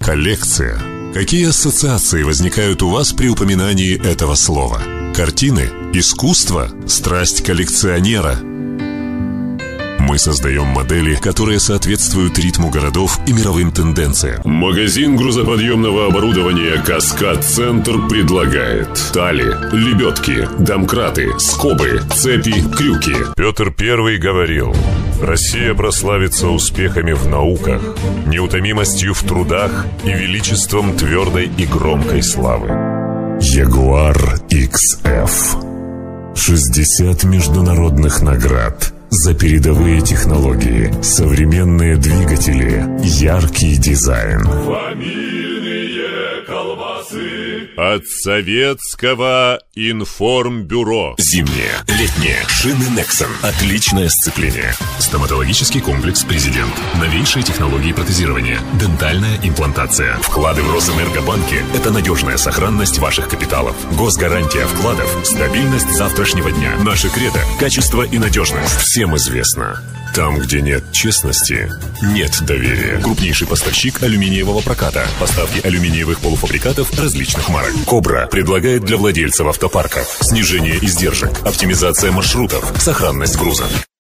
Коллекция. Какие ассоциации возникают у вас при упоминании этого слова? Картины? Искусство? Страсть коллекционера? Мы создаем модели, которые соответствуют ритму городов и мировым тенденциям. Магазин грузоподъемного оборудования «Каскад-Центр» предлагает тали, лебедки, домкраты, скобы, цепи, крюки. Петр I говорил: Россия прославится успехами в науках, неутомимостью в трудах и величеством твердой и громкой славы. Ягуар XF. 60 международных наград за передовые технологии, современные двигатели, яркий дизайн. Фамильные колбасы От советского информбюро. Зимние, летние, шины Nexon. Отличное сцепление. Стоматологический комплекс «Президент». Новейшие технологии протезирования. Дентальная имплантация. Вклады в Росэнергобанке – это надежная сохранность ваших капиталов. Госгарантия вкладов. Стабильность завтрашнего дня. Наше кредо – качество и надежность. Всем известно. Там, где нет честности, нет доверия. Крупнейший поставщик алюминиевого проката. Поставки алюминиевых полуфабрикатов различных марок. «Кобра» предлагает для владельцев автопарков снижение издержек, оптимизация маршрутов, сохранность груза.